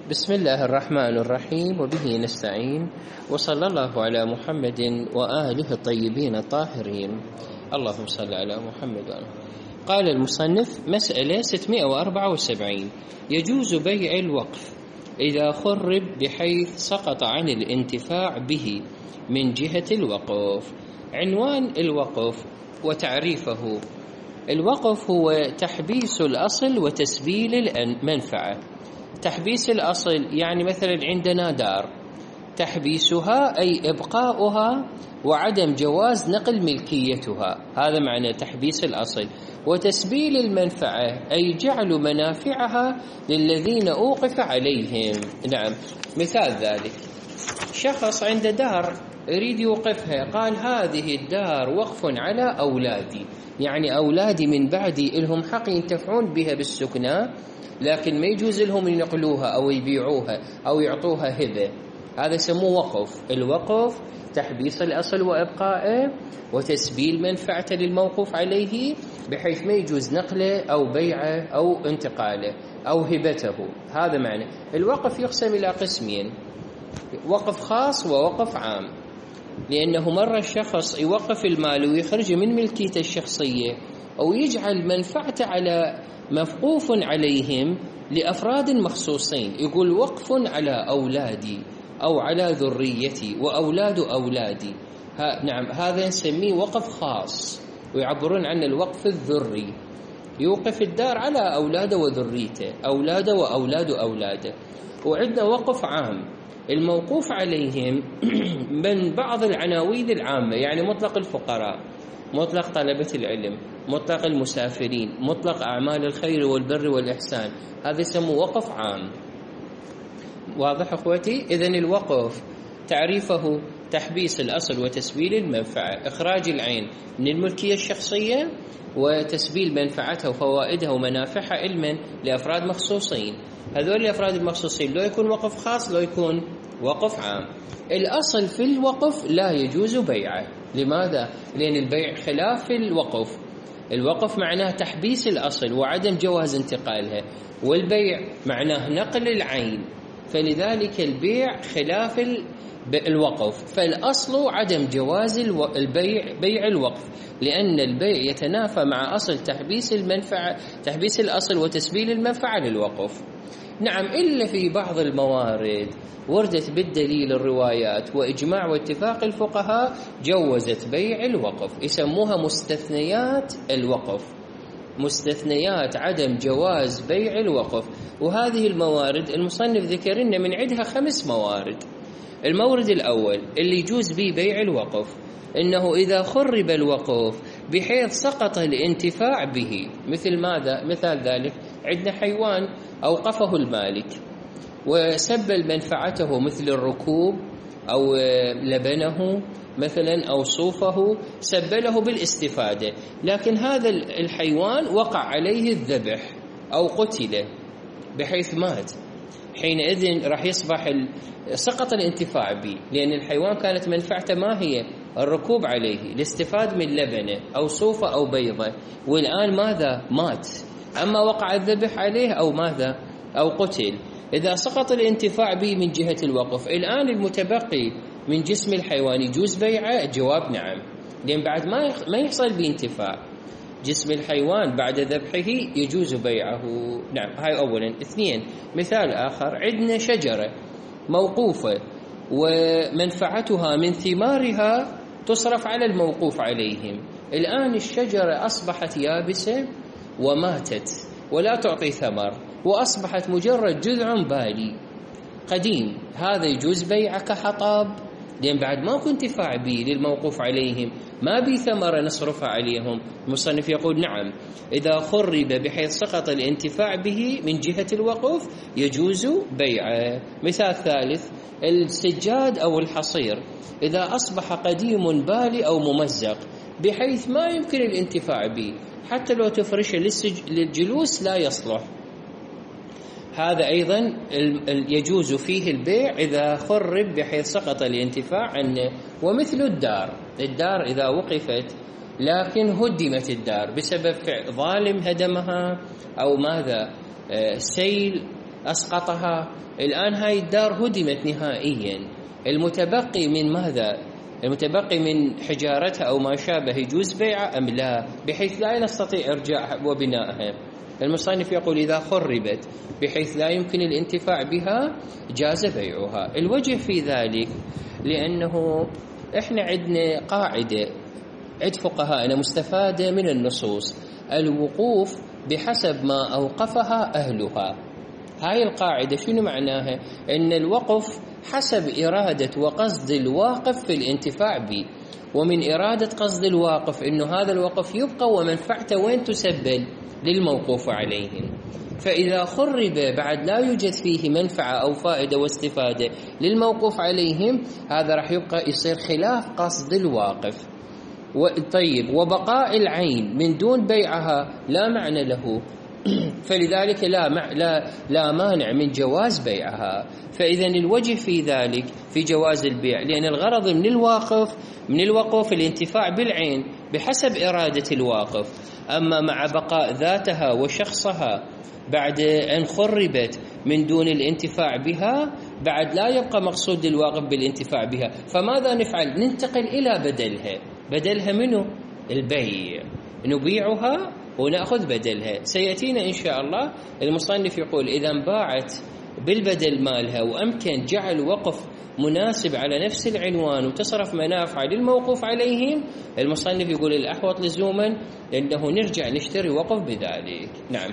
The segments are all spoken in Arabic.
بسم الله الرحمن الرحيم، وبه نستعين، وصلى الله على محمد وآله الطيبين الطاهرين. اللهم صل على محمد وآله. قال المصنف: مسألة 674: يجوز بيع الوقف إذا خرب بحيث سقط عن الانتفاع به من جهة الوقف. عنوان الوقف وتعريفه: الوقف هو تحبيس الأصل وتسبيل المنفعة. تحبيس الأصل يعني مثلا عندنا دار، تحبيسها أي إبقاؤها وعدم جواز نقل ملكيتها، هذا معنى تحبيس الأصل. وتسبيل المنفعة أي جعل منافعها للذين أوقف عليهم. نعم، مثال ذلك: شخص عنده دار يريد يوقفها، قال هذه الدار وقف على أولادي، يعني أولادي من بعدي لهم حق ينتفعون بها بالسكنى، لكن ما يجوز لهم ينقلوها أو يبيعوها أو يعطوها هبة. هذا يسموه وقف. الوقف تحبيس الأصل وإبقائه وتسبيل منفعته للموقوف عليه بحيث ما يجوز نقله أو بيعه أو انتقاله أو هبته. هذا معنى الوقف. يقسم إلى قسمين: وقف خاص ووقف عام. لأنه مرة الشخص يوقف المال ويخرج من ملكيته الشخصية أو يجعل منفعته على موقوف عليهم لأفراد مخصوصين، يقول وقف على أولادي أو على ذريتي وأولاد أولادي. نعم، هذا نسميه وقف خاص، ويعبرون عنه الوقف الذري. يوقف الدار على أولاده وذريته، أولاده وأولاد أولاده. وعندنا وقف عام، الموقوف عليهم من بعض العناوين العامة، يعني مطلق الفقراء، مطلق طلبة العلم، مطلق المسافرين، مطلق أعمال الخير والبر والإحسان. هذا يسمى وقف عام. واضح أخوتي؟ إذن الوقف تعريفه تحبيس الأصل وتسبيل المنفعة، إخراج العين من الملكية الشخصية وتسبيل منفعتها وفوائدها ومنافعها علما لأفراد مخصوصين. هذول الأفراد المخصوصين لو يكون وقف خاص لو يكون وقف عام. الأصل في الوقف لا يجوز بيعه. لماذا؟ لأن البيع خلاف الوقف. الوقف معناه تحبيس الأصل وعدم جواز انتقالها، والبيع معناه نقل العين، فلذلك البيع خلاف الوقف. فالأصل عدم جواز بيع الوقف، لأن البيع يتنافى مع أصل تحبيس المنفعة، تحبيس الأصل وتسبيل المنفعة للوقف. نعم، إلا في بعض الموارد وردت بالدليل الروايات وإجماع واتفاق الفقهاء جوزت بيع الوقف، يسموها مستثنيات الوقف، مستثنيات عدم جواز بيع الوقف. وهذه الموارد المصنف ذكر لنا من عندها 5 موارد. المورد الأول اللي يجوز به بيع الوقف إنه إذا خرب الوقف بحيث سقط الانتفاع به. مثل ماذا؟ مثال ذلك: عندنا حيوان أوقفه المالك وسبل منفعته مثل الركوب أو لبنه مثلا أو صوفه، سبله بالاستفادة، لكن هذا الحيوان وقع عليه الذبح أو قتل بحيث مات. حينئذ راح يصبح سقط الانتفاع به، لأن الحيوان كانت منفعته ما هي؟ الركوب عليه، الاستفاد من لبنه أو صوفه أو بيضه، والآن ماذا؟ مات. أما وقع الذبح عليه أو ماذا؟ أو قتل. إذا سقط الانتفاع به من جهة الوقف، الآن المتبقي من جسم الحيوان يجوز بيعه؟ الجواب نعم، لأن بعد ما يحصل بانتفاع جسم الحيوان بعد ذبحه يجوز بيعه. نعم، هاي أولا. 2، مثال آخر: عندنا شجرة موقوفة ومنفعتها من ثمارها تصرف على الموقوف عليهم، الآن الشجرة أصبحت يابسة وماتت ولا تعطي ثمر وأصبحت مجرد جذع بالي قديم، هذا يجوز بيعه كحطب؟ لأن بعد ما كنت انتفاع به للموقوف عليهم، ما بي ثمرة نصرفها عليهم. المصنف يقول نعم، إذا خرب بحيث سقط الانتفاع به من جهة الوقف يجوز بيعه. مثال ثالث: السجاد أو الحصير إذا أصبح قديم بالي أو ممزق بحيث ما يمكن الانتفاع به، حتى لو تفرش للجلوس لا يصلح، هذا أيضا يجوز فيه البيع إذا خرب بحيث سقط الانتفاع عنه. ومثل الدار إذا وقفت لكن هدمت الدار بسبب ظالم هدمها أو ماذا؟ سيل أسقطها. الآن هاي الدار هدمت نهائيا، المتبقي من ماذا؟ المتبقي من حجارتها أو ما شابه يجوز بيعها أم لا، بحيث لا نستطيع إرجاعها وبنائها؟ المصنف يقول إذا خربت بحيث لا يمكن الانتفاع بها جاز بيعها. الوجه في ذلك لأنه إحنا عندنا قاعدة عند فقهاءنا مستفادة من النصوص: الوقوف بحسب ما أوقفها أهلها. هاي القاعدة شنو معناها؟ إن الوقف حسب إرادة وقصد الواقف في الانتفاع به، ومن إرادة قصد الواقف إنه هذا الوقف يبقى ومنفعته وين تسبل؟ للموقوف عليهم. فإذا خرب بعد لا يوجد فيه منفعة أو فائدة واستفادة للموقوف عليهم، هذا راح يبقى يصير خلاف قصد الواقف. طيب، وبقاء العين من دون بيعها لا معنى له، فلذلك لا مانع من جواز بيعها. فإذا الوجه في ذلك في جواز البيع، لأن الغرض من الوقف الانتفاع بالعين بحسب إرادة الواقف. أما مع بقاء ذاتها وشخصها بعد أن خربت من دون الانتفاع بها، بعد لا يبقى مقصود الواقف بالانتفاع بها. فماذا نفعل؟ ننتقل إلى بدلها منه البيع، نبيعها ونأخذ بدلها. سيأتينا إن شاء الله. المصنف يقول إذا انباعت بالبدل مالها وأمكن جعل وقف مناسب على نفس العنوان وتصرف منافع للموقوف عليهم، المصنف يقول الأحوط لزوما لأنه نرجع نشتري وقف بذلك. نعم،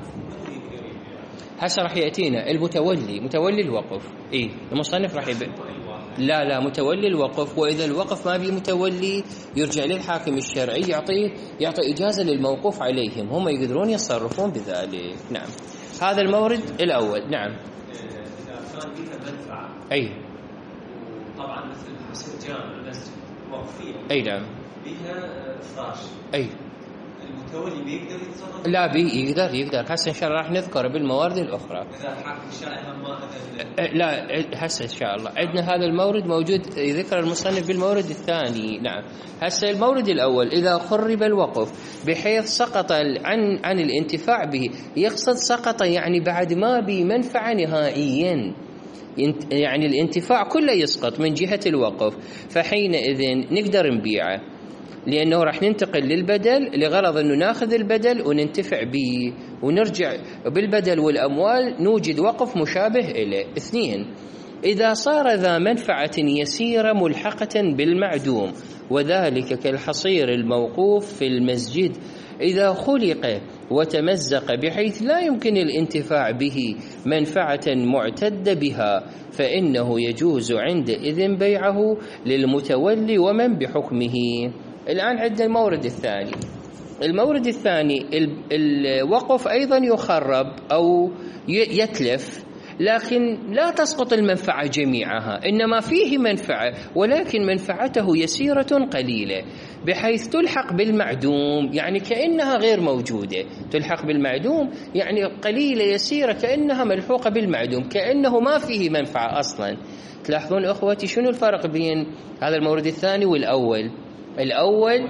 هسه راح يأتينا متولي الوقف. المصنف راح لا متولي الوقف. وإذا الوقف ما بيه متولي يرجع للحاكم الشرعي يعطي إجازة للموقوف عليهم، هم يقدرون يتصرفون بذلك. نعم، هذا المورد الأول. نعم، إذا كان بها منفعة طبعا مثل سجان المسجد وقفية نعم بها فراش المتولي بيقدر يتصرف؟ لا يقدر. هسه إن شاء الله راح نذكر بالموارد الأخرى. إذا الحاكم الشرعي ما لا، هسه إن شاء الله عندنا هذا المورد موجود ذكر المصنف بالمورد الثاني. نعم، هسه المورد الأول إذا خرب الوقف بحيث سقط عن الانتفاع به، يقصد سقط يعني بعد ما بمنفعة نهائيا، يعني الانتفاع كله يسقط من جهة الوقف، فحينئذ نقدر نبيعه، لأنه راح ننتقل للبدل لغرض أنه ناخذ البدل وننتفع به ونرجع بالبدل والأموال نوجد وقف مشابه إليه. 2، إذا صار ذا منفعة يسيرة ملحقة بالمعدوم، وذلك كالحصير الموقوف في المسجد إذا خلق وتمزق بحيث لا يمكن الانتفاع به منفعة معتد بها، فإنه يجوز عندئذ بيعه للمتولي ومن بحكمه. الآن عندنا المورد الثاني الوقف أيضا يخرب أو يتلف، لكن لا تسقط المنفعة جميعها، إنما فيه منفعة ولكن منفعته يسيرة قليلة بحيث تلحق بالمعدوم، يعني كأنها غير موجودة. تلحق بالمعدوم يعني قليلة يسيرة كأنها ملحوقة بالمعدوم، كأنه ما فيه منفعة أصلا. تلاحظون أخوتي شنو الفرق بين هذا المورد الثاني والأول؟ الأول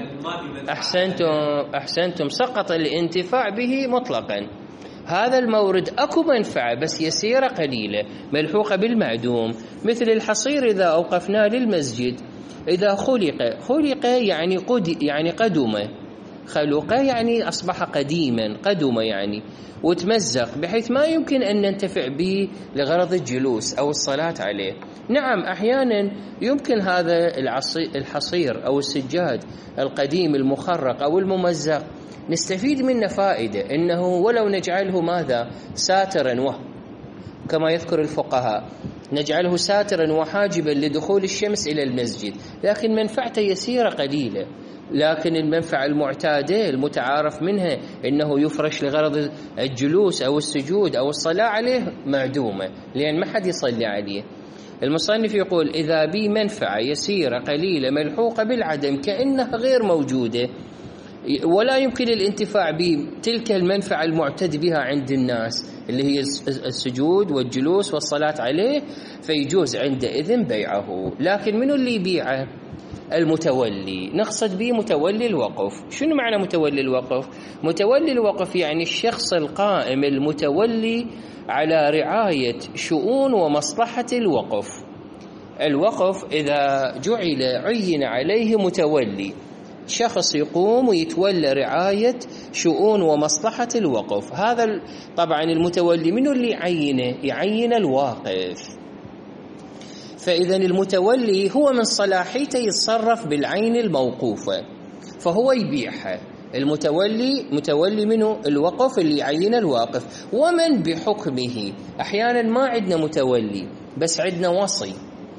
أحسنتم سقط الانتفاع به مطلقا. هذا المورد أكو منفعة بس يسيرة قليلة ملحوقة بالمعدوم، مثل الحصير إذا أوقفناه للمسجد إذا خلق يعني قدم، خلق يعني أصبح قديما، قدم يعني وتمزق بحيث ما يمكن أن ننتفع به لغرض الجلوس أو الصلاة عليه. نعم، أحيانا يمكن هذا الحصير أو السجاد القديم المخرق أو الممزق نستفيد منه فائدة، إنه ولو نجعله ماذا؟ ساترا، كما يذكر الفقهاء نجعله ساترا وحاجبا لدخول الشمس إلى المسجد، لكن منفعته يسيرة قليلة. لكن المنفعة المعتادة المتعارف منها إنه يفرش لغرض الجلوس أو السجود أو الصلاة عليه معدومة، لأن ما حد يصلي عليه. المصنف يقول إذا بي منفعة يسيرة قليلة ملحوقة بالعدم كأنها غير موجودة ولا يمكن الانتفاع بتلك المنفعة المعتد بها عند الناس اللي هي السجود والجلوس والصلاة عليه، فيجوز عندئذ بيعه. لكن منو اللي يبيعه؟ المتولي. نقصد به متولي الوقف. شنو معنى متولي الوقف؟ متولي الوقف يعني الشخص القائم المتولي على رعاية شؤون ومصلحة الوقف. الوقف إذا عين عليه متولي، شخص يقوم ويتولى رعاية شؤون ومصلحة الوقف. هذا طبعا المتولي منه اللي يعين الواقف، فإذا المتولي هو من صلاحيته يتصرف بالعين الموقوفة فهو يبيعها. متولي منه الوقف اللي يعين الواقف. ومن بحكمه، أحيانا ما عندنا متولي بس عندنا وصي،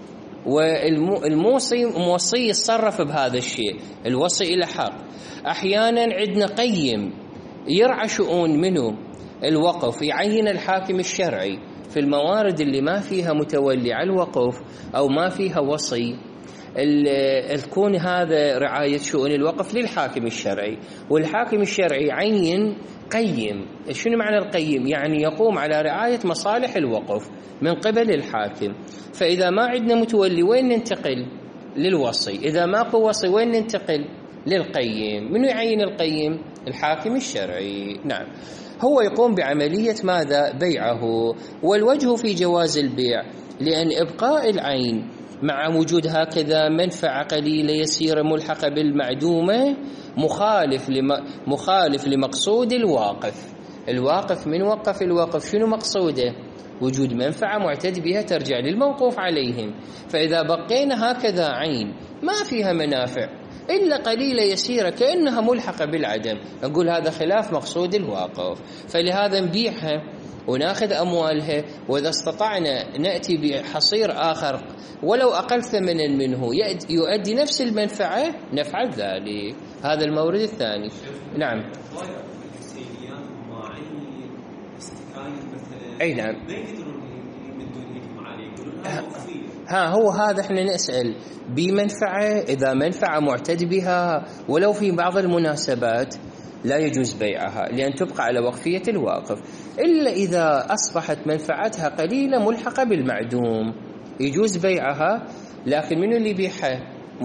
والموصي يتصرف بهذا الشيء، الوصي له حق. أحيانا عندنا قيم يرعى شؤون منه الوقف، يعين الحاكم الشرعي في الموارد اللي ما فيها متولي على الوقف أو ما فيها وصي، تكون هذا رعاية شؤون الوقف للحاكم الشرعي. والحاكم الشرعي قيم. شنو معنى القيم؟ يعني يقوم على رعاية مصالح الوقف من قبل الحاكم. فإذا ما عندنا متولي وين ننتقل؟ للوصي. إذا ماكو وصي وين ننتقل؟ للقيم. منو يعين القيم؟ الحاكم الشرعي. نعم، هو يقوم بعملية ماذا؟ بيعه. والوجه في جواز البيع لأن إبقاء العين مع وجود هكذا منفعة قليلة يسيرة ملحقة بالمعدومة مخالف لمقصود الواقف. من وقف الوقف شنو مقصوده؟ وجود منفعة معتد بها ترجع للموقوف عليهم. فإذا بقينا هكذا عين ما فيها منافع إلا قليلة يسيرة كأنها ملحقة بالعدم، نقول هذا خلاف مقصود الواقف، فلهذا نبيعها وناخذ أموالها. وإذا استطعنا نأتي بحصير آخر ولو أقل ثمنا منه يؤدي نفس المنفعة نفعل ذلك. هذا المورد الثاني. نعم. أي نعم. هو هذا احنا نسأل بمنفعة، إذا منفعة معتد بها ولو في بعض المناسبات لا يجوز بيعها لأن تبقى على وقفية الواقف، إلا إذا أصبحت منفعتها قليلة ملحقة بالمعدوم يجوز بيعها. لكن منو اللي يبيعها؟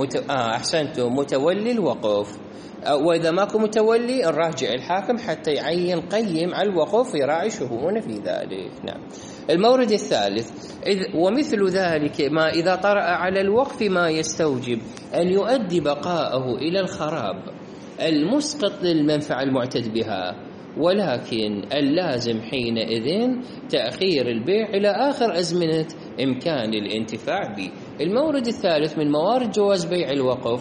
أحسنتم، متولي الوقف. وإذا ماكو متولي نراجع الحاكم حتى يعين قيم على الوقف يراعي شؤونه في ذلك. نعم. المورد الثالث، ومثل ذلك ما إذا طرأ على الوقف ما يستوجب أن يؤدي بقاءه إلى الخراب المسقط للمنفعة المعتد بها، ولكن اللازم حينئذ تأخير البيع إلى آخر أزمنة إمكان الانتفاع به. المورد الثالث من موارد جواز بيع الوقف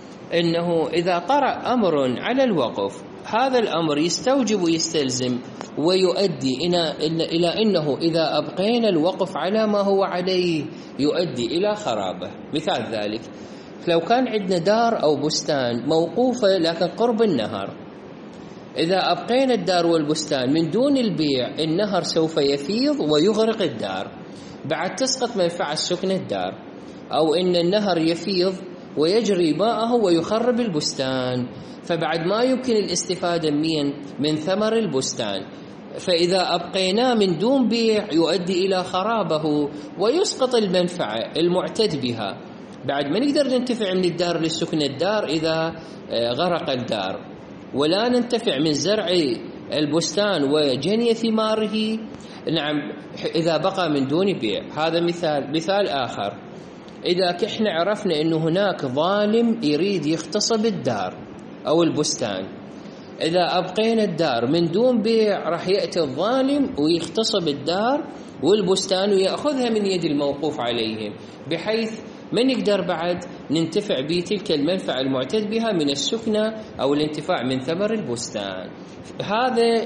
إنه إذا طرأ أمر على الوقف هذا الأمر يستوجب ويستلزم ويؤدي إلى أنه إذا أبقينا الوقف على ما هو عليه يؤدي إلى خرابه. مثال ذلك لو كان عندنا دار أو بستان موقوفة لكن قرب النهر، إذا أبقينا الدار والبستان من دون البيع النهر سوف يفيض ويغرق الدار، بعد تسقط منفعة سكن الدار، أو إن النهر يفيض ويجري ماءه ويخرب البستان، فبعد ما يمكن الاستفادة من ثمر البستان. فإذا أبقيناه من دون بيع يؤدي إلى خرابه ويسقط المنفعة المعتد بها، بعد ما نقدر ننتفع من الدار لسكن الدار إذا غرق الدار، ولا ننتفع من زرع البستان وجني ثماره. نعم، إذا بقى من دون بيع. هذا مثال آخر، إذا احنا عرفنا أنه هناك ظالم يريد يغتصب الدار أو البستان، إذا أبقينا الدار من دون بيع راح يأتي الظالم ويغتصب الدار والبستان ويأخذها من يد الموقوف عليهم، بحيث ما نقدر بعد ننتفع بتلك المنفعة المعتد بها من السكنة أو الانتفاع من ثمر البستان. هذا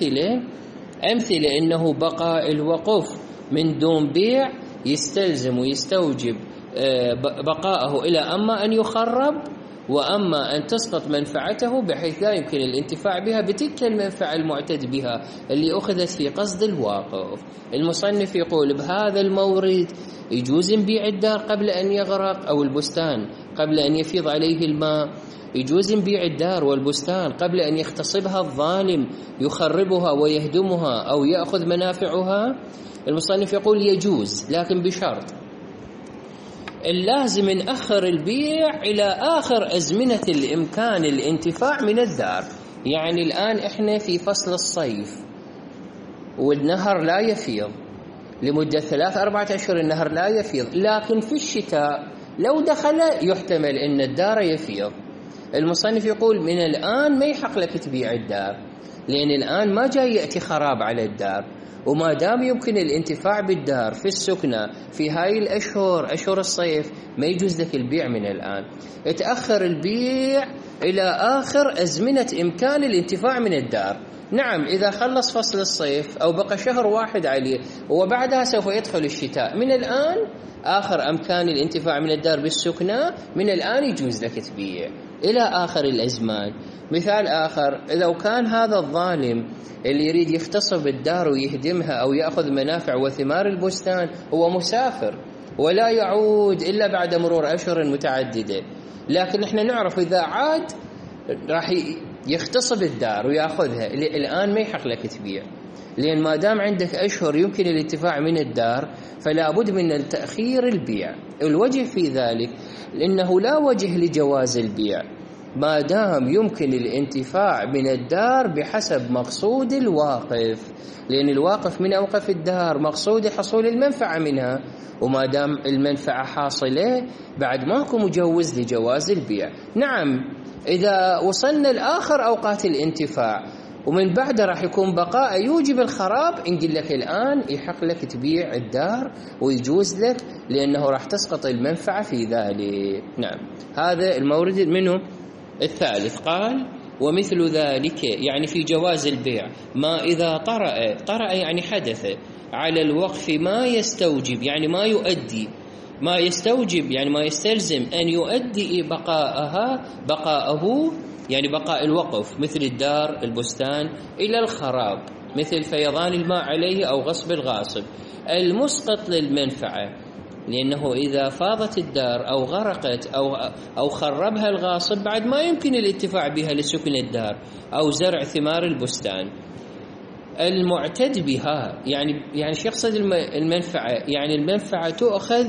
أمثلة أنه بقاء الوقف من دون بيع يستلزم ويستوجب بقاءه إلى أما أن يخرب وأما أن تسقط منفعته بحيث لا يمكن الانتفاع بها بتلك المنفعة المعتد بها اللي أخذت في قصد الواقف. المصنف يقول بهذا المورد يجوز نبيع الدار قبل أن يغرق أو البستان قبل أن يفيض عليه الماء، يجوز نبيع الدار والبستان قبل أن يغتصبها الظالم يخربها ويهدمها أو يأخذ منافعها. المصنف يقول يجوز، لكن بشرط اللازم نأخر البيع إلى آخر أزمنة الإمكان الانتفاع من الدار. يعني الآن إحنا في فصل الصيف، والنهر لا يفيض لمدة 3-4 أشهر، النهر لا يفيض، لكن في الشتاء لو دخل يحتمل أن الدار يفيض. المصنف يقول من الآن ما يحق لك تبيع الدار، لأن الآن ما جاي يأتي خراب على الدار، وما دام يمكن الانتفاع بالدار في السكنة في هاي الأشهر، أشهر الصيف، ما يجوز لك البيع من الآن. اتأخر البيع إلى آخر أزمنة إمكان الانتفاع من الدار. نعم إذا خلص فصل الصيف أو بقى شهر واحد عليه وبعدها سوف يدخل الشتاء، من الآن آخر أمكان الانتفاع من الدار بالسكنة، من الآن يجوز لك تبيع إلى آخر الأزمان. مثال آخر، لو كان هذا الظالم اللي يريد يغتصب الدار ويهدمها أو يأخذ منافع وثمار البستان هو مسافر ولا يعود إلا بعد مرور أشهر متعددة، لكن احنا نعرف إذا عاد راح يغتصب الدار ويأخذها، الآن ما يحق لك تبيع، لأن ما دام عندك أشهر يمكن الانتفاع من الدار فلا بد من التأخير البيع. الوجه في ذلك لأنه لا وجه لجواز البيع ما دام يمكن الانتفاع من الدار بحسب مقصود الواقف، لأن الواقف من أوقف الدار مقصود حصول المنفعة منها، وما دام المنفعة حاصلة بعد ماكو مجوز لجواز البيع. نعم إذا وصلنا لآخر أوقات الانتفاع ومن بعد راح يكون بقاء يوجب الخراب، نقول لك الآن يحق لك تبيع الدار ويجوز لك، لأنه راح تسقط المنفعة في ذلك. نعم هذا المورد منه. الثالث قال ومثل ذلك يعني في جواز البيع ما إذا طرأ يعني حدث على الوقف ما يستوجب يعني ما يؤدي، ما يستوجب يعني ما يستلزم أن يؤدي بقاءه يعني بقاء الوقف، مثل الدار البستان إلى الخراب، مثل فيضان الماء عليه أو غصب الغاصب المسقط للمنفعة، لأنه إذا فاضت الدار أو غرقت أو خربها الغاصب بعد ما يمكن الانتفاع بها لسكن الدار أو زرع ثمار البستان. المعتد بها يعني شو يقصد المنفعة؟ يعني المنفعة تؤخذ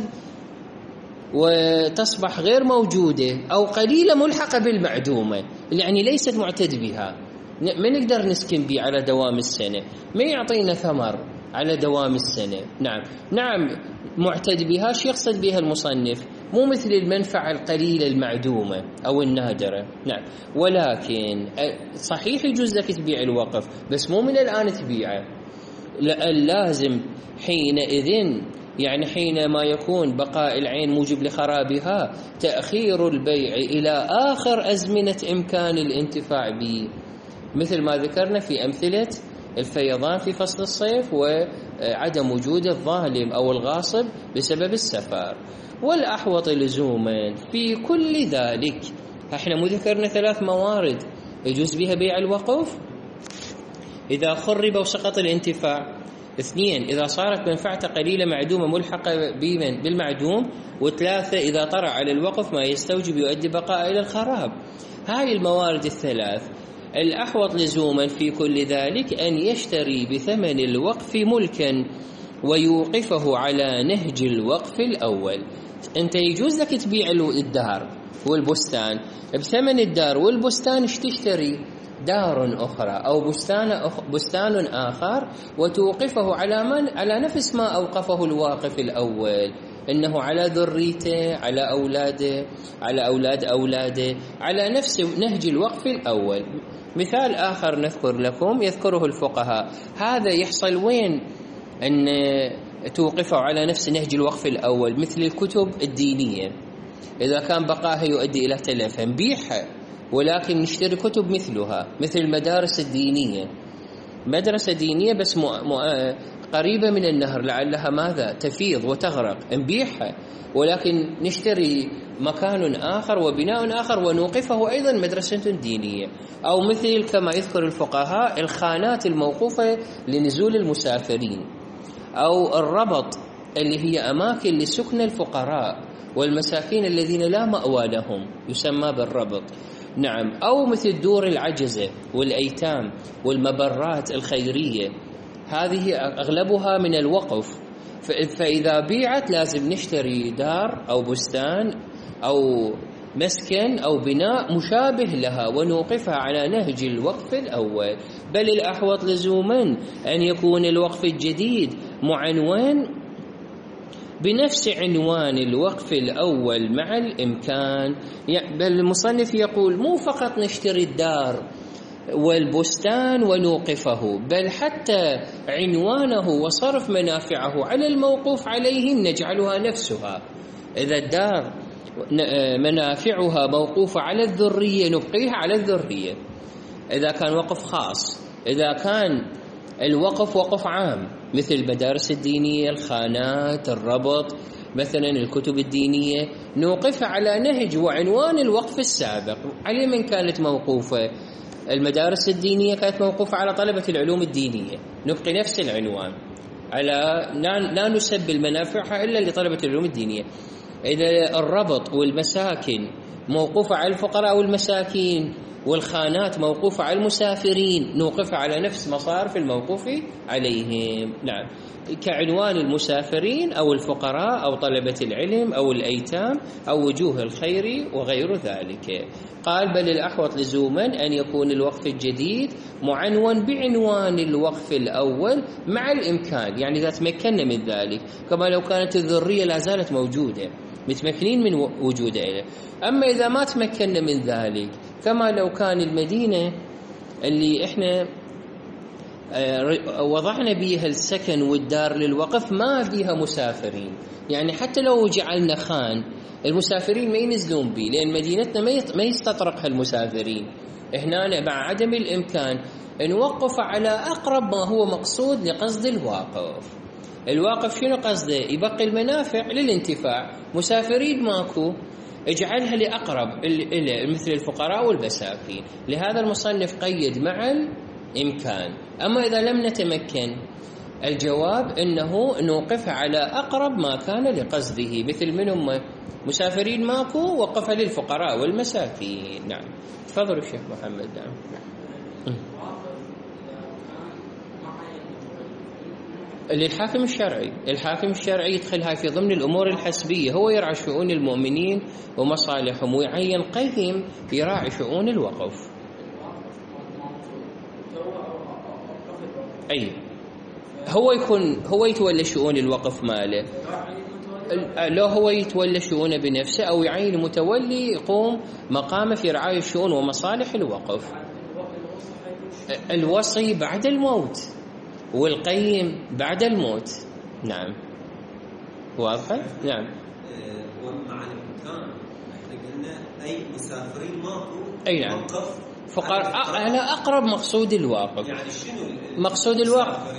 وتصبح غير موجودة أو قليلة ملحقة بالمعدومة، يعني ليست معتد بها، ما نقدر نسكن بها على دوام السنة، ما يعطينا ثمر على دوام السنة. نعم معتد بها شو يقصد بها المصنف؟ مو مثل المنفعة القليلة المعدومة أو النادرة. نعم ولكن صحيح يجوز لك تبيع الوقف بس مو من الآن تبيعه، اللازم حينئذ يعني حينما يكون بقاء العين موجب لخرابها تأخير البيع إلى آخر أزمنة إمكان الانتفاع به، مثل ما ذكرنا في أمثلة الفيضان في فصل الصيف وعدم وجود الظالم أو الغاصب بسبب السفر. والأحوط لزوما في كل ذلك، احنا ذكرنا 3 موارد يجوز بها بيع الوقف: إذا خرب وسقط الانتفاع، 2 إذا صارت منفعته قليلة معدومة ملحقة بالمعدوم، و3 إذا طرأ على الوقف ما يستوجب يؤدي بقاء إلى الخراب. هاي الموارد ال3 الأحوط لزوما في كل ذلك أن يشتري بثمن الوقف ملكا ويوقفه على نهج الوقف الأول. أنت يجوز لك تبيع الدار والبستان بثمن الدار والبستان، تشتري دار أخرى أو بستان آخر وتوقفه على نفس ما أوقفه الواقف الأول، إنه على ذريته، على أولاده، على أولاد أولاده، على نفس نهج الوقف الأول. مثال آخر نذكر لكم يذكره الفقهاء، هذا يحصل وين؟ أن توقفه على نفس نهج الوقف الأول، مثل الكتب الدينية إذا كان بقاها يؤدي إلى تلف نبيعها، ولكن نشتري كتب مثلها، مثل المدارس الدينية، مدرسة دينية بس قريبة من النهر لعلها ماذا تفيض وتغرق، نبيعها، ولكن نشتري مكان آخر وبناء آخر ونوقفه أيضا مدرسة دينية. أو مثل كما يذكر الفقهاء الخانات الموقوفة لنزول المسافرين، أو الربط اللي هي أماكن لسكن الفقراء والمساكين الذين لا مأوى لهم يسمى بالربط. نعم أو مثل دور العجزة والأيتام والمبرات الخيرية، هذه أغلبها من الوقف، فإذا بيعت لازم نشتري دار أو بستان أو مسكن أو بناء مشابه لها ونوقفها على نهج الوقف الأول، بل الأحوط لزوما أن يكون الوقف الجديد معنون بنفس عنوان الوقف الأول مع الإمكان. بل المصنف يقول مو فقط نشتري الدار والبستان ونوقفه، بل حتى عنوانه وصرف منافعه على الموقوف عليهم نجعلها نفسها. إذا الدار منافعها موقوفة على الذرية نبقيها على الذرية، إذا كان وقف خاص، إذا كان الوقف وقف عام مثل المدارس الدينية، الخانات، الربط، مثلا الكتب الدينية، نوقفها على نهج وعنوان الوقف السابق. على من كانت موقوفة؟ المدارس الدينية كانت موقوفة على طلبة العلوم الدينية، نبقي نفس العنوان، على لا نسبل منافعها إلا لطلبة العلوم الدينية. إذا الربط والمساكن موقوفة على الفقراء والمساكين، والخانات موقوفة على المسافرين، نوقفها على نفس مصارف الموقوف عليهم. نعم، كعنوان المسافرين أو الفقراء أو طلبة العلم أو الأيتام أو وجوه الخير وغير ذلك. قال بل الأحوط لزوما أن يكون الوقف الجديد معنون بعنوان الوقف الأول مع الإمكان، يعني إذا تمكنا من ذلك، كما لو كانت الذرية لا زالت موجودة متمكنين من وجودها. أما إذا ما تمكنا من ذلك، كما لو كان المدينة اللي إحنا وضعنا بيها السكن والدار للوقف ما بيها مسافرين، يعني حتى لو جعلنا خان المسافرين ما ينزلون بيه، لأن مدينتنا ما يستطرقها المسافرين. هنا مع عدم الإمكان نوقف على أقرب ما هو مقصود لقصد الواقف. الواقف شنو قصده؟ يبقي المنافع للانتفاع، مسافرين ماكو، اجعلها لأقرب مثل الفقراء والمساكين. لهذا المصنف قيد مع الإمكان. أما إذا لم نتمكن، الجواب أنه نوقف على أقرب ما كان لقصده، مثل منهم مسافرين ماكو وقف للفقراء والمساكين. نعم، تفضلوا الشيخ محمد. نعم. للحاكم الشرعي، الحاكم الشرعي يدخل هاي في ضمن الأمور الحسبية، هو يرعى شؤون المؤمنين ومصالحهم، ويعين قيم يراعي شؤون الوقف. أي هو يتولى شؤون الوقف ماله، لا هو يتولى شؤونه بنفسه، أو يعين متولي يقوم مقامه في رعاية الشؤون ومصالح الوقف. الوصي بعد الموت والقيم بعد الموت. نعم، واضحة؟ نعم. ومع الإمكان احنا قلنا أي مسافرين ماكو، أي نعم، فقراء على أقرب مقصود الواقف. يعني شنو مقصود الواقف؟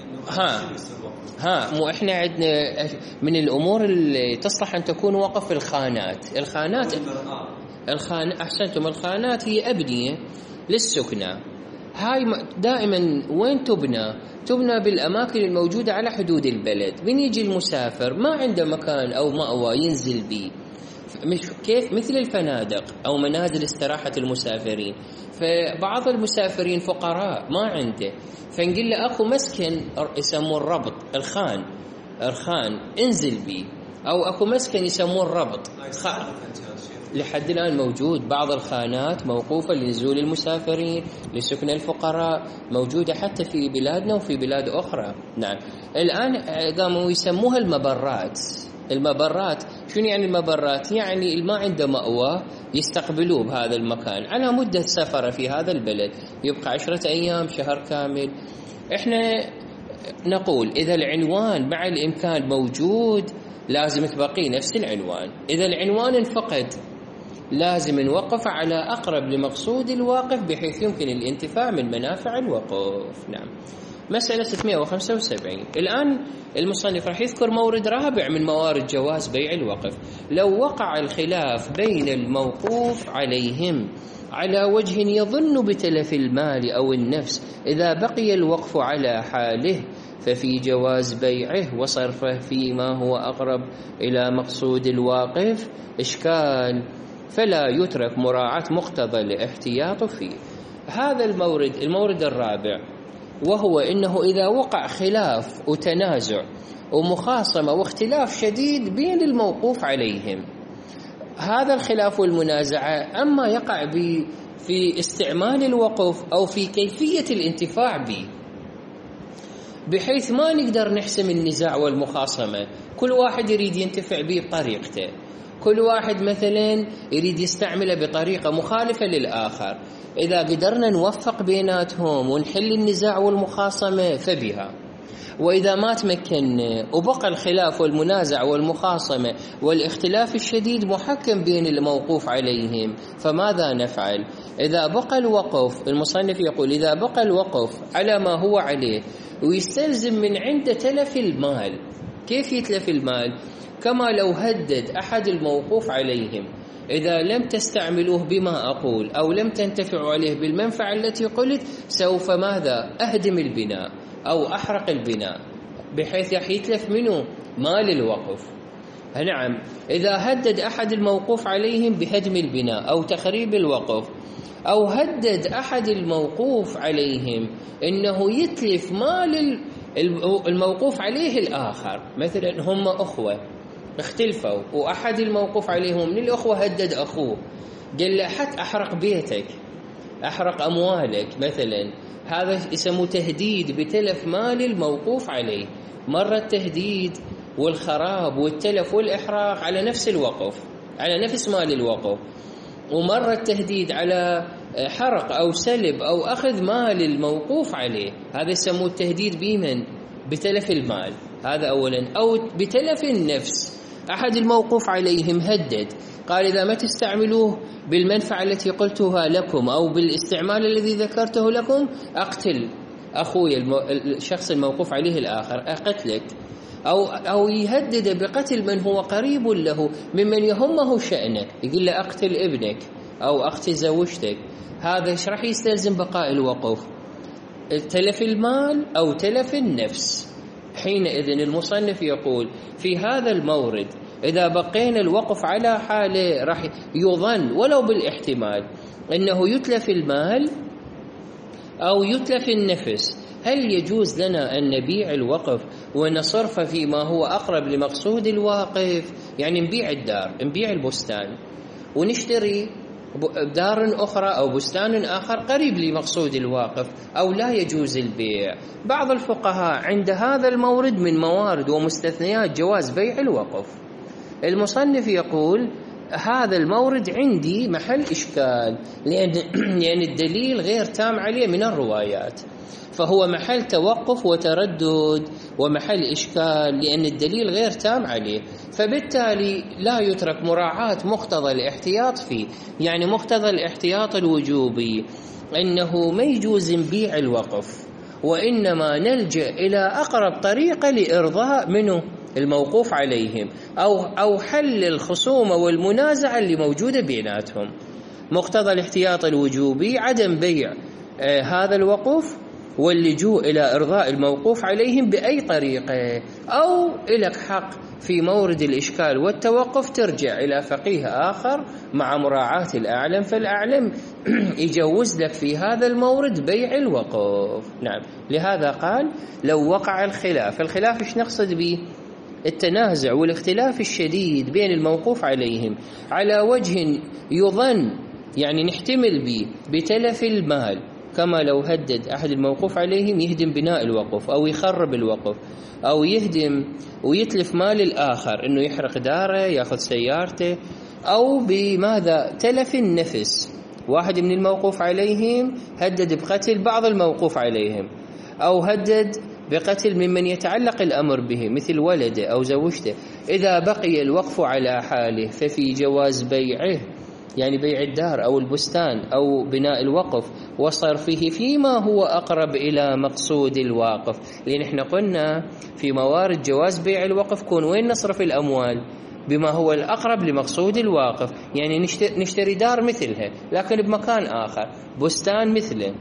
مو احنا عندنا من الأمور اللي تصلح أن تكون وقف الخانات. أحسنتم، الخانات هي أبنية للسكنة. هاي دائما وين تبنى بالأماكن الموجودة على حدود البلد. من يجي المسافر ما عنده مكان أو مأوى ينزل به، كيف مثل الفنادق أو منازل استراحة المسافرين. فبعض المسافرين فقراء ما عنده، فنقول له أكو مسكن يسموه الربط، الخان انزل به، أو أكو مسكن يسموه الربط. لحد الآن موجود بعض الخانات موقوفة لنزول المسافرين، لسكن الفقراء، موجودة حتى في بلادنا وفي بلاد أخرى. نعم، الآن قاموا يسموها المبرات. شنو يعني المبرات؟ يعني اللي ما عنده مأوى يستقبلوه بهذا المكان على مدة سفر في هذا البلد، يبقى 10 أيام، شهر كامل. احنا نقول إذا العنوان مع الإمكان موجود لازم تبقي نفس العنوان. إذا العنوان انفقد لازم نوقف على أقرب لمقصود الواقف بحيث يمكن الانتفاع من منافع الوقف. نعم. مسألة 675. الآن المصنف راح يذكر مورد رابع من موارد جواز بيع الوقف. لو وقع الخلاف بين الموقوف عليهم على وجه يظن بتلف المال أو النفس، إذا بقي الوقف على حاله ففي جواز بيعه وصرفه فيما هو أقرب إلى مقصود الواقف إشكال، فلا يترك مراعاة مقتضى الاحتياط فيه. هذا المورد الرابع، وهو إنه إذا وقع خلاف وتنازع ومخاصمة واختلاف شديد بين الموقوف عليهم هذا الخلاف والمنازعة أما يقع في استعمال الوقف أو في كيفية الانتفاع به، بحيث ما نقدر نحسم النزاع والمخاصمة. كل واحد يريد ينتفع به بطريقته، كل واحد مثلا يريد يستعمله بطريقة مخالفة للآخر. إذا قدرنا نوفق بيناتهم ونحل النزاع والمخاصمة فبها، وإذا ما تمكنا وبقى الخلاف والمنازع والمخاصمة والاختلاف الشديد محكم بين الموقوف عليهم، فماذا نفعل؟ إذا بقى الوقف، المصنف يقول إذا بقى الوقف على ما هو عليه ويستلزم من عنده تلف المال. كيف يتلف المال؟ كما لو هدد أحد الموقوف عليهم: إذا لم تستعملوه بما أقول أو لم تنتفعوا عليه بالمنفعة التي قلت سوف ماذا؟ أهدم البناء أو أحرق البناء، بحيث يتلف منه مال الوقف. نعم، إذا هدد أحد الموقوف عليهم بهدم البناء أو تخريب الوقف، أو هدد أحد الموقوف عليهم إنه يتلف مال الموقوف عليه الآخر، مثلا هم أخوة اختلفوا وأحد الموقوف عليهم من الأخوة هدد أخوه، قال له حتى أحرق بيتك، أحرق أموالك مثلا، هذا يسمى تهديد بتلف مال الموقوف عليه. مرة التهديد والخراب والتلف والإحراق على نفس الوقف، على نفس مال الوقف، ومرة التهديد على حرق أو سلب أو أخذ مال الموقوف عليه، هذا يسمى التهديد بمن؟ بتلف المال، هذا أولا. أو بتلف النفس، أحد الموقوف عليهم هدد قال إذا ما تستعملوه بالمنفعة التي قلتها لكم أو بالاستعمال الذي ذكرته لكم أقتل أخوي الشخص الموقوف عليه الآخر، أقتلك، أو يهدد بقتل من هو قريب له ممن يهمه شأنه، يقول له أقتل ابنك أو أقتل زوجتك. هذا ايش راح يستلزم بقاء الوقف؟ تلف المال أو تلف النفس. حينئذ المصنف يقول في هذا المورد إذا بقينا الوقف على حاله راح يظن ولو بالاحتمال أنه يتلف المال أو يتلف النفس. هل يجوز لنا أن نبيع الوقف ونصرف فيما هو أقرب لمقصود الواقف؟ يعني نبيع الدار، نبيع البستان ونشتري دار أخرى أو بستان آخر قريب لمقصود الواقف، أو لا يجوز البيع؟ بعض الفقهاء عند هذا المورد من موارد ومستثنيات جواز بيع الوقف. المصنف يقول هذا المورد عندي محل إشكال، لأن الدليل غير تام عليه من الروايات، فهو محل توقف وتردد ومحل إشكال لأن الدليل غير تام عليه، فبالتالي لا يترك مراعاة مقتضى الاحتياط فيه. يعني مقتضى الاحتياط الوجوبي أنه ما يجوز نبيع الوقف، وإنما نلجأ إلى أقرب طريقة لإرضاء منه الموقوف عليهم أو حل الخصومة والمنازعة اللي موجودة بيناتهم. مقتضى الاحتياط الوجوبي عدم بيع هذا الوقف واللجوء إلى إرضاء الموقوف عليهم بأي طريقة، أو إلك حق في مورد الإشكال والتوقف ترجع إلى فقيه آخر مع مراعاة الأعلم، فالأعلم يجوز لك في هذا المورد بيع الوقف. نعم، لهذا قال لو وقع الخلاف إيش نقصد به؟ التنازع والاختلاف الشديد بين الموقوف عليهم على وجه يظن، يعني نحتمل به بتلف المال، كما لو هدد أحد الموقوف عليهم يهدم بناء الوقف أو يخرب الوقف أو يهدم ويتلف مال الآخر، إنه يحرق داره يأخذ سيارته، أو بماذا؟ تلف النفس، واحد من الموقوف عليهم هدد بقتل بعض الموقوف عليهم، أو هدد بقتل ممن يتعلق الأمر به مثل ولده أو زوجته. إذا بقي الوقف على حاله ففي جواز بيعه، يعني بيع الدار أو البستان أو بناء الوقف وصرفه فيما هو أقرب إلى مقصود الواقف، لأن احنا قلنا في موارد جواز بيع الوقف كون وين نصرف الأموال؟ بما هو الأقرب لمقصود الواقف. يعني نشتري دار مثلها لكن بمكان آخر، بستان مثله،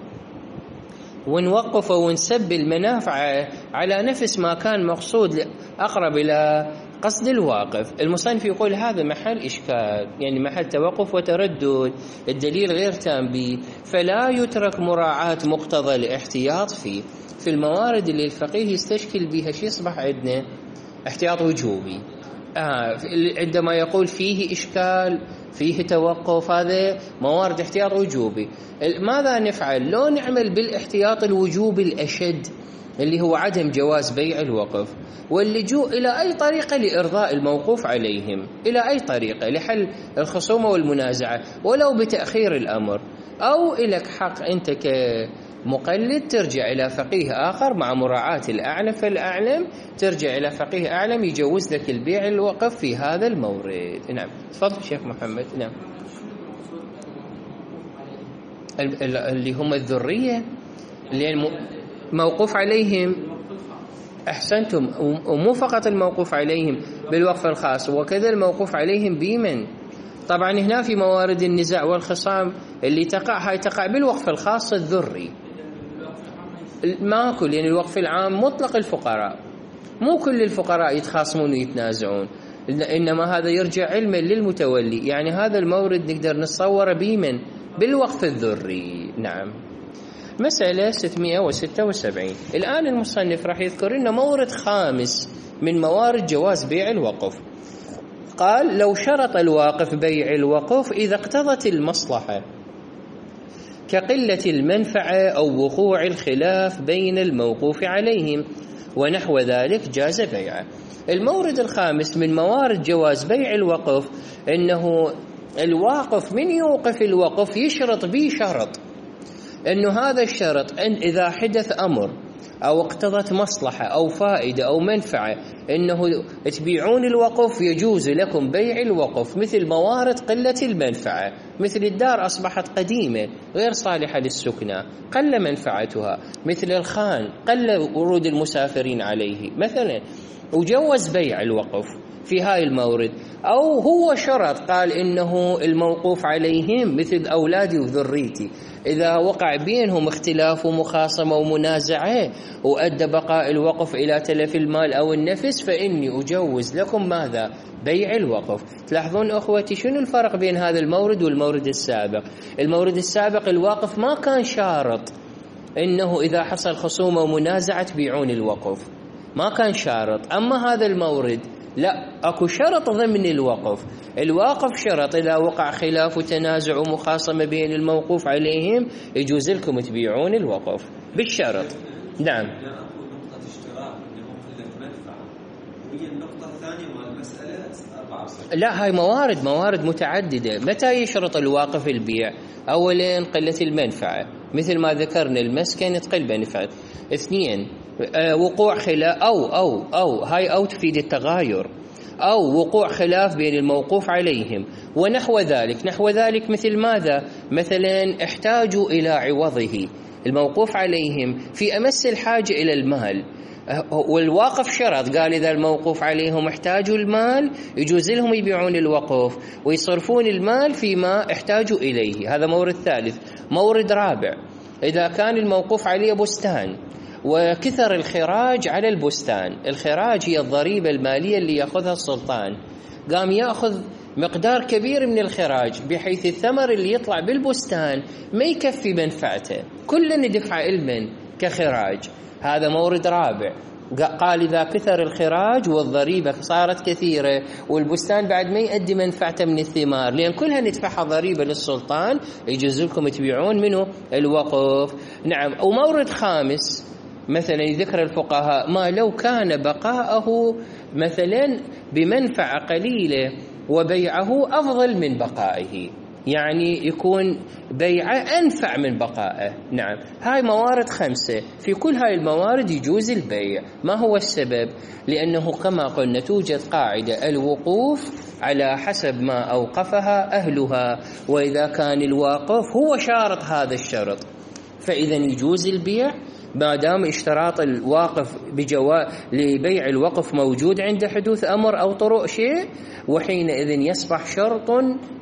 ونوقفه ونسب المنافع على نفس ما كان مقصود أقرب إلى قصد الواقف. المصنف يقول هذا محل إشكال، يعني محل توقف وتردد، الدليل غير تام به، فلا يترك مراعاة مقتضى الاحتياط فيه. في الموارد اللي الفقيه يستشكل بها شيء يصبح عندنا احتياط وجوبي، عندما يقول فيه إشكال فيه توقف، هذا موارد احتياط وجوبي. ماذا نفعل؟ لو نعمل بالاحتياط الوجوبي الأشد اللي هو عدم جواز بيع الوقف، واللجوء إلى أي طريقة لإرضاء الموقوف عليهم، إلى أي طريقة لحل الخصومة والمنازعة ولو بتأخير الأمر، أو إلك حق أنت كمقلد ترجع إلى فقيه آخر مع مراعاة الأعلم، فالأعلم ترجع إلى فقيه أعلم يجوز لك البيع الوقف في هذا المورد. نعم تفضل شيخ محمد. نعم اللي هم الذرية اللي موقوف عليهم، أحسنتم، ومو فقط الموقوف عليهم بالوقف الخاص، وكذا الموقوف عليهم بمن. طبعا هنا في موارد النزاع والخصام اللي تقع بالوقف الخاص الذري، ماكو، لأن الوقف العام مطلق الفقراء، مو كل الفقراء يتخاصمون ويتنازعون، إنما هذا يرجع علما للمتولي. يعني هذا المورد نقدر نتصوره بمن؟ بالوقف الذري. نعم. مسألة 676. الآن المصنف راح يذكر لنا مورد خامس من موارد جواز بيع الوقف. قال: لو شرط الواقف بيع الوقف إذا اقتضت المصلحة كقلة المنفعة أو وقوع الخلاف بين الموقوف عليهم ونحو ذلك جاز بيعه. المورد الخامس من موارد جواز بيع الوقف إنه الواقف من يوقف الوقف يشرط به شرط، إنه هذا الشرط إن إذا حدث أمر أو اقتضت مصلحة أو فائدة أو منفعة إنه تبيعون الوقف يجوز لكم بيع الوقف، مثل موارد قلة المنفعة، مثل الدار أصبحت قديمة غير صالحة للسكنى قل منفعتها، مثل الخان قل ورود المسافرين عليه مثلا، وجوز بيع الوقف في هاي المورد. أو هو شرط قال إنه الموقوف عليهم مثل أولادي وذريتي إذا وقع بينهم اختلاف ومخاصمة ومنازعة وأدى بقاء الوقف إلى تلف المال أو النفس فإني أجوز لكم ماذا؟ بيع الوقف. تلاحظون أخوتي شنو الفرق بين هذا المورد والمورد السابق؟ المورد السابق الواقف ما كان شارط إنه إذا حصل خصومة ومنازعة تبيعون الوقف، ما كان شارط. أما هذا المورد لا، أكو شرط ضمن الوقف. الواقف شرط إذا وقع خلاف وتنازع ومخاصمة بين الموقوف عليهم يجوز لكم تبيعون الوقف بالشرط. نعم. نقطة اشتراك قلة منفعة، وهي النقطة الثانية من المسألة 74. لا، هاي موارد متعددة. متى يشرط الواقف البيع؟ أولا قلة المنفعة مثل ما ذكرنا المسكن تقل منفعة. اثنين وقوع خلاف أو هاي أو تفيد التغاير، أو وقوع خلاف بين الموقوف عليهم ونحو ذلك. نحو ذلك مثل ماذا؟ مثلا احتاجوا إلى عوضه، الموقوف عليهم في أمس الحاجة إلى المال، والواقف شرط قال إذا الموقوف عليهم احتاجوا المال يجوز لهم يبيعون الوقف ويصرفون المال فيما احتاجوا إليه. هذا مورد ثالث. مورد رابع، إذا كان الموقوف عليه بستان وكثر الخراج على البستان، الخراج هي الضريبة المالية اللي يأخذها السلطان، قام يأخذ مقدار كبير من الخراج بحيث الثمر اللي يطلع بالبستان ما يكفي منفعته، كل ندفع المن كخراج. هذا مورد رابع. قال إذا كثر الخراج والضريبة صارت كثيرة والبستان بعد ما يؤدي منفعته من الثمار، لأن كلها ندفعها ضريبة للسلطان، يجوز لكم تبيعون منه الوقف. نعم. ومورد خامس مثلا ذكر الفقهاء ما لو كان بقاءه مثلا بمنفعة قليلة وبيعه أفضل من بقائه، يعني يكون بيعه أنفع من بقائه. نعم. هاي موارد خمسة، في كل هاي الموارد يجوز البيع. ما هو السبب؟ لأنه كما قلنا توجد قاعدة الوقوف على حسب ما أوقفها أهلها، وإذا كان الواقف هو شارط هذا الشرط فإذا يجوز البيع ما دام اشتراط الواقف لبيع الوقف موجود عند حدوث أمر أو طرق شيء، وحينئذ يصبح شرط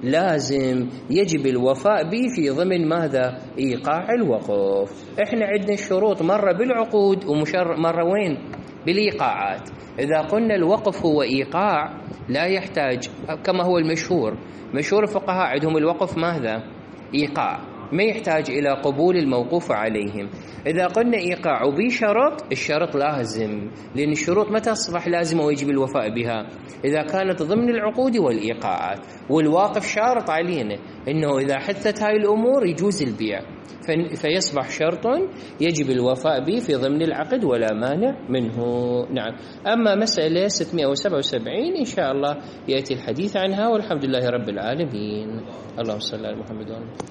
لازم يجب الوفاء به في ضمن ماذا؟ إيقاع الوقف. إحنا عندنا الشروط مرة بالعقود ومرة وين؟ بالإيقاعات. إذا قلنا الوقف هو إيقاع لا يحتاج كما هو المشهور، مشهور الفقهاء عندهم الوقف ماذا؟ إيقاع. ما يحتاج إلى قبول الموقوف عليهم. إذا قلنا إيقاع بشرط، الشرط لازم، لأن الشروط متى تصبح لازمة ويجب الوفاء بها؟ إذا كانت ضمن العقود والإيقاعات، والواقف شارط علينا إنه إذا حدثت هاي الأمور يجوز البيع، فيصبح شرط يجب الوفاء به في ضمن العقد ولا مانع منه. نعم. أما مسألة 677 إن شاء الله يأتي الحديث عنها، والحمد لله رب العالمين. اللهم صل على محمد وعلى